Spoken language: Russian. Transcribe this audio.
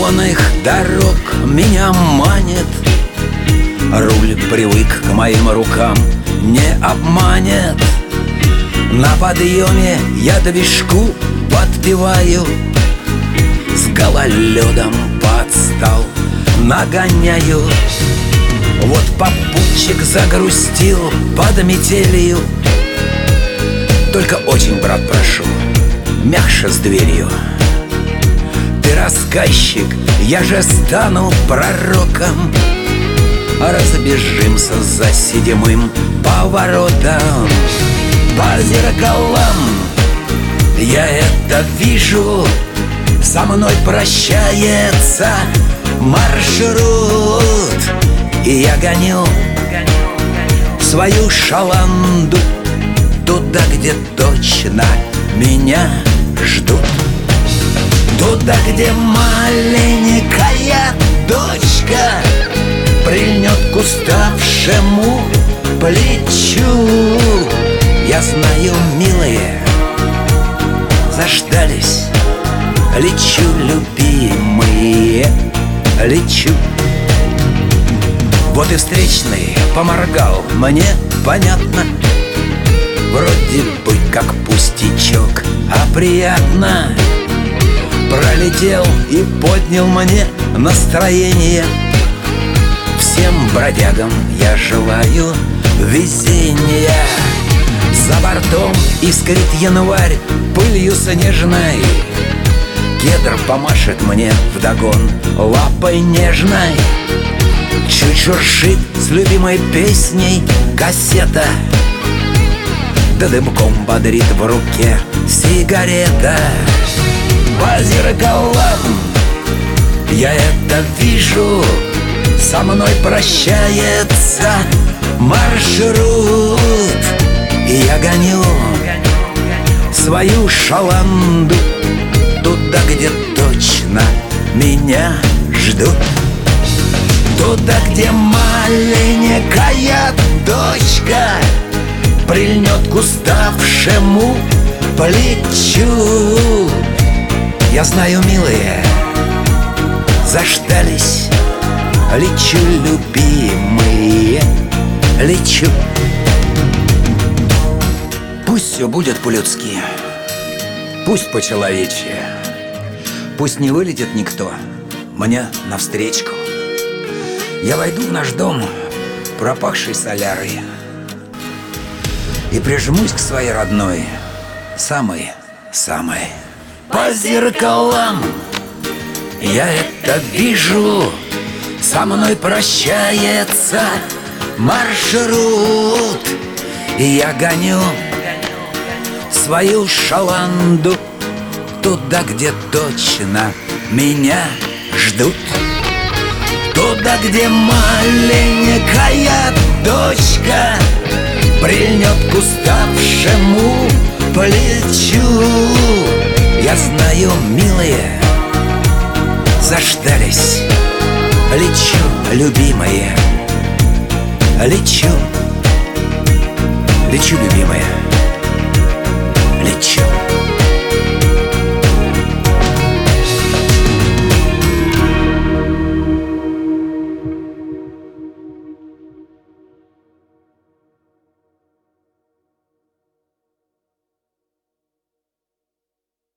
незнакомых дорог меня манит. Руль привык к моим рукам, не обманет. На подъеме я движку подпеваю, с гололедом подстал нагоняю. Вот попутчик загрустил под метелью. Только очень, брат, прошу, мягче с дверью. Ты рассказчик, я же стану пророком. Разбежимся за седьмым поворотом. По зеркалам я это вижу, со мной прощается маршрут. И я гоню свою шаланду туда, где точно меня ждут. Туда, где маленькая дочка прильнет к уставшему плечу. Я знаю, милые, заждались. Лечу, любимые, лечу. Вот и встречный поморгал, мне понятно. Вроде бы как пустячок, а приятно. Пролетел и поднял мне настроение. Всем бродягам я желаю везения. За бортом искрит январь пылью снежной. Кедр помашет мне вдогон лапой нежной. Чуть шуршит с любимой песней кассета. Да дымком бодрит в руке сигарета. По зеркалам я это вижу, со мной прощается маршрут. И я гоню свою шаланду туда, где точно меня ждут. Туда, где маленькая дочка прильнет к уставшему плечу. Я знаю, милые, заждались. Лечу, любимые, лечу. Пусть все будет по-людски, пусть по-человечьи. Пусть не вылетит никто мне навстречку. Я войду в наш дом, пропахший солярой, и прижмусь к своей родной, самой-самой. По зеркалам я это вижу, со мной прощается маршрут. И я гоню свою шаланду туда, где точно меня ждут. Туда, где маленькая дочка прильнет к уставшему плечу. Я знаю, милые, заждались. Лечу, любимые, лечу, лечу, любимая.